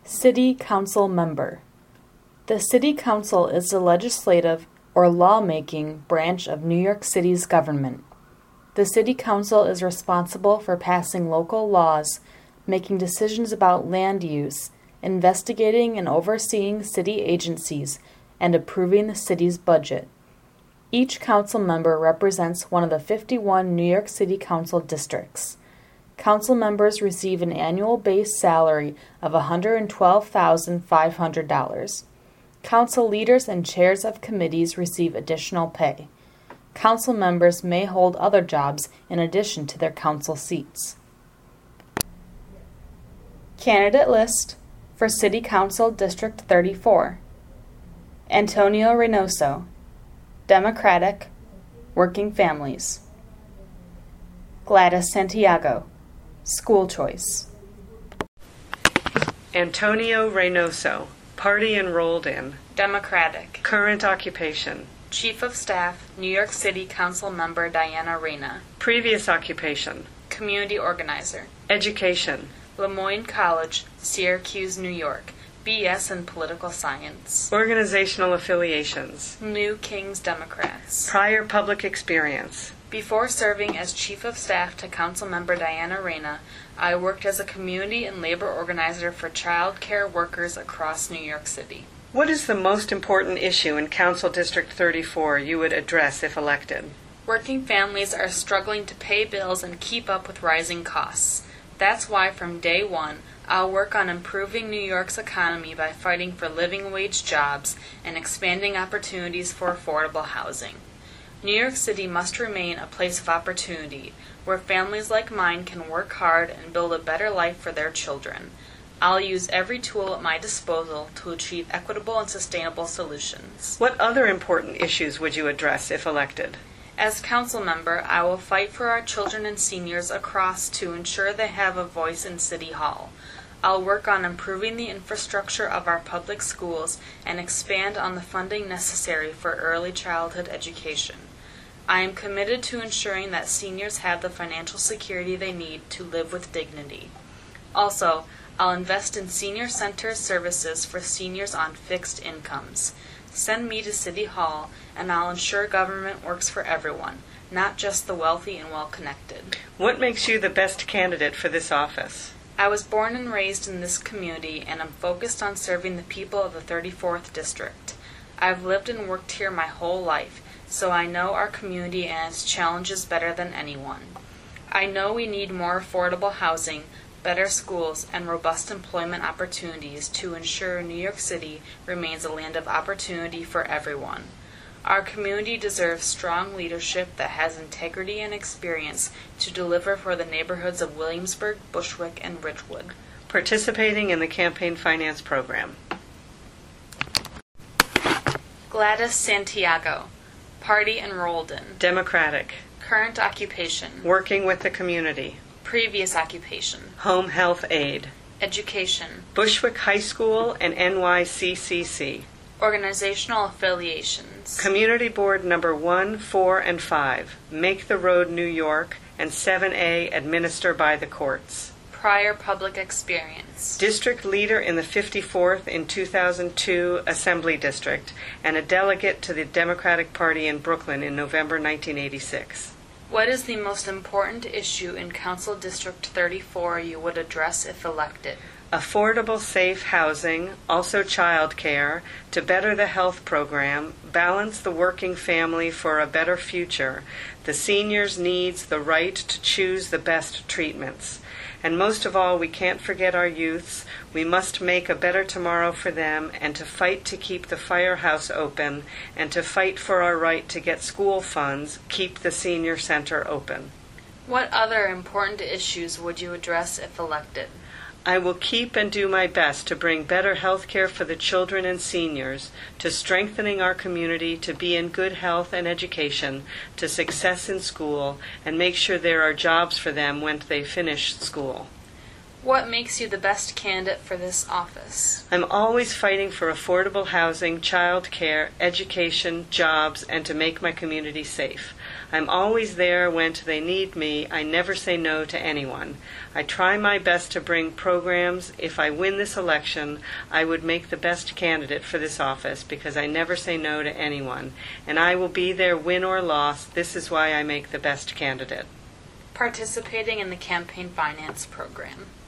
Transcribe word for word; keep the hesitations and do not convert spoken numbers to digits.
City Council Member. The City Council is the legislative or lawmaking branch of New York City's government. The City Council is responsible for passing local laws, making decisions about land use, investigating and overseeing city agencies, and approving the city's budget. Each council member represents one of the fifty-one New York City Council districts. Council members receive an annual base salary of one hundred twelve thousand five hundred dollars. Council leaders and chairs of committees receive additional pay. Council members may hold other jobs in addition to their council seats. Candidate list for City Council District thirty-four. Antonio Reynoso, Democratic, Working Families. Gladys Santiago, School Choice. Antonio Reynoso, Party enrolled in. Democratic. Current occupation. Chief of Staff, New York City Council Member Diana Reyna. Previous occupation. Community Organizer. Education. Lemoyne College, Syracuse, New York. B S in Political Science. Organizational affiliations. New Kings Democrats. Prior public experience. Before serving as Chief of Staff to Councilmember Diana Reyna, I worked as a community and labor organizer for child care workers across New York City. What is the most important issue in Council District thirty-four you would address if elected? Working families are struggling to pay bills and keep up with rising costs. That's why from day one, I'll work on improving New York's economy by fighting for living wage jobs and expanding opportunities for affordable housing. New York City must remain a place of opportunity, where families like mine can work hard and build a better life for their children. I'll use every tool at my disposal to achieve equitable and sustainable solutions. What other important issues would you address if elected? As council member, I will fight for our children and seniors across to ensure they have a voice in City Hall. I'll work on improving the infrastructure of our public schools and expand on the funding necessary for early childhood education. I am committed to ensuring that seniors have the financial security they need to live with dignity. Also, I'll invest in senior center services for seniors on fixed incomes. Send me to City Hall, and I'll ensure government works for everyone, not just the wealthy and well-connected. What makes you the best candidate for this office? I was born and raised in this community, and I'm focused on serving the people of the thirty-fourth District. I've lived and worked here my whole life, so I know our community and its challenges better than anyone. I know we need more affordable housing, better schools, and robust employment opportunities to ensure New York City remains a land of opportunity for everyone. Our community deserves strong leadership that has integrity and experience to deliver for the neighborhoods of Williamsburg, Bushwick, and Ridgewood. Participating in the campaign finance program. Gladys Santiago, Party enrolled in. Democratic. Current occupation. Working with the community. Previous occupation. Home health aide. Education. Bushwick High School and N Y C C C. Organizational affiliations. Community Board number one, four, and five. Make the Road, New York, and seven A. Administer by the courts. Prior public experience. District leader in the fifty-fourth in two thousand two Assembly District, and a delegate to the Democratic Party in Brooklyn in November nineteen eighty-six. What is the most important issue in Council District thirty-four you would address if elected? Affordable, safe housing, also child care, to better the health program, balance the working family for a better future, the seniors' needs, the right to choose the best treatments. And most of all, we can't forget our youths. We must make a better tomorrow for them, and to fight to keep the firehouse open, and to fight for our right to get school funds, keep the senior center open. What other important issues would you address if elected? I will keep and do my best to bring better health care for the children and seniors, to strengthening our community to be in good health and education, to success in school, and make sure there are jobs for them when they finish school. What makes you the best candidate for this office? I'm always fighting for affordable housing, child care, education, jobs, and to make my community safe. I'm always there when they need me. I never say no to anyone. I try my best to bring programs. If I win this election, I would make the best candidate for this office because I never say no to anyone. And I will be there win or loss. This is why I make the best candidate. Participating in the campaign finance program.